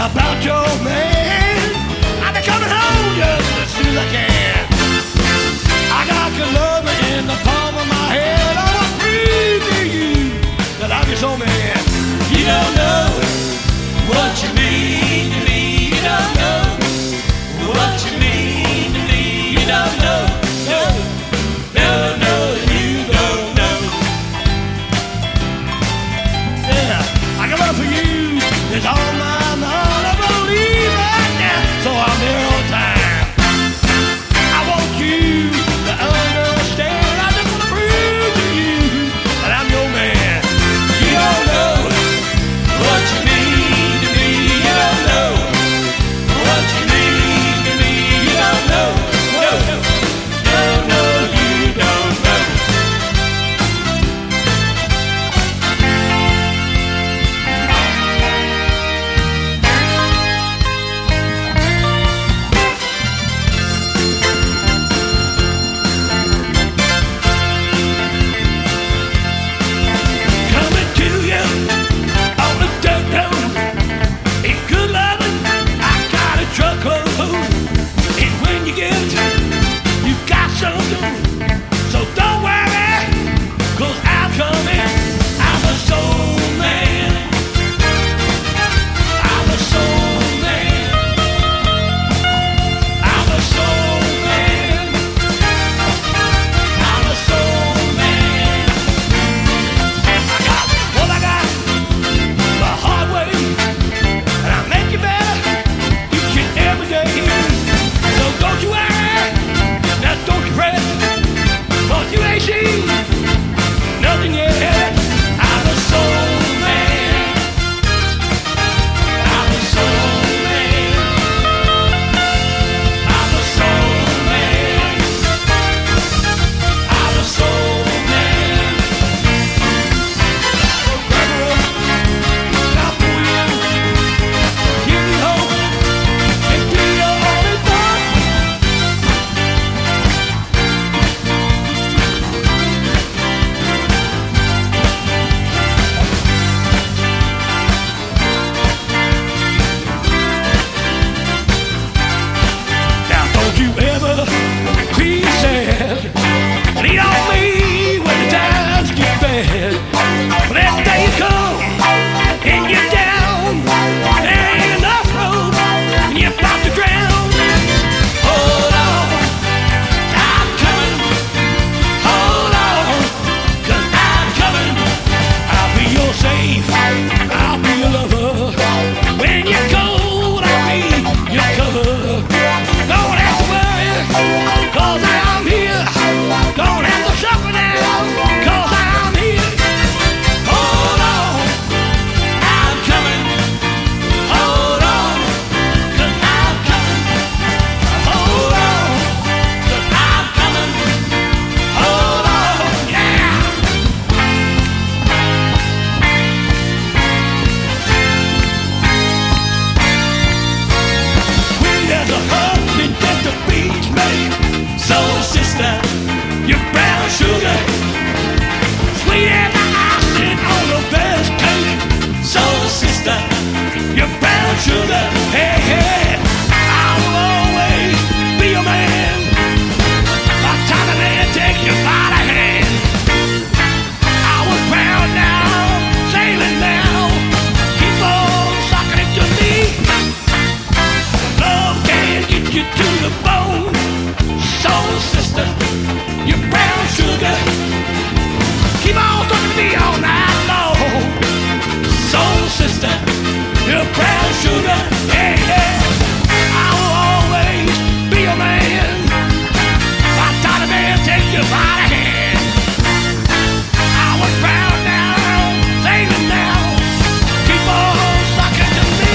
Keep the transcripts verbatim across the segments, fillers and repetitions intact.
about your man. I'll be coming home just as soon as I can. I got your love in the palm of my hand. I want to prove to you that I'm your soul man. You don't know what you mean to me. You don't know what you mean to me. You don't know. No, no, no, you don't know. Yeah, I got love for you. It's all mine, all I believe right now. So I'm there on time. I want you to understand. I just want to prove to you that I'm your man. You don't know what you mean to me. You don't know what you mean to me. You don't know. No, no, no, you don't know. Coming to you on the dirt road. It's good loving. I got a truckload. And when you get it, you got something. So don't worry, 'cause I'm coming. I'm a soul man. I'm a soul man. I'm a soul man. I'm a soul man. I got what I got the hard way, and I make you better each and every day. So don't you worry, now don't you fret, 'cause you ain't seen nothing yet. I'm a soul man. I'm a soul man. I'm a soul man. I'm a soul man. Grab her up, now pull you, give me hope, and be your only thought. Now don't you ever be sad. Lean on me when the times get bad. When that day come and you're down, there ain't enough road and you're about to drown. Hold on, I'm coming. Hold on, 'cause I'm coming. I'll be your safe, I'll be your lover. When you're cold, I'll be your cover. Don't have to worry, 'cause I'm here. Don't have to suffer now, 'cause I'm here. Hold on, I'm coming. Hold on, 'cause I'm coming. Hold on, 'cause I'm coming. Hold on, yeah. Sweet as a honey that the bees make. Soul sister, you're brown sugar. Sweet as the icing on the best cake. Soul sister, you're brown sugar. Hey, hey, I will always be your man. By the time a man takes you by the hand. I was proud now, sailing now. Keep on sucking it to me. Love can get you to the bone. Soul sister, you're brown sugar. Keep on talking to me all night long. Soul sister, you're brown sugar. Hey, hey, I will always be your man. By the time a man takes you by the hand. I was proud now, sailing now. Keep on sucking to me.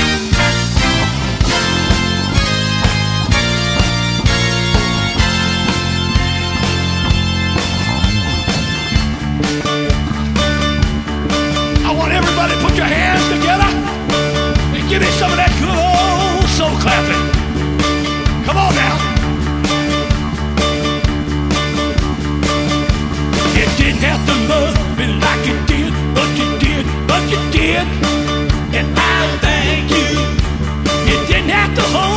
I want everybody to put your hands together and give me some of that good old soul clapping. Come on now. You didn't have to love me like you did, but you did, but you did. And I thank you got to hold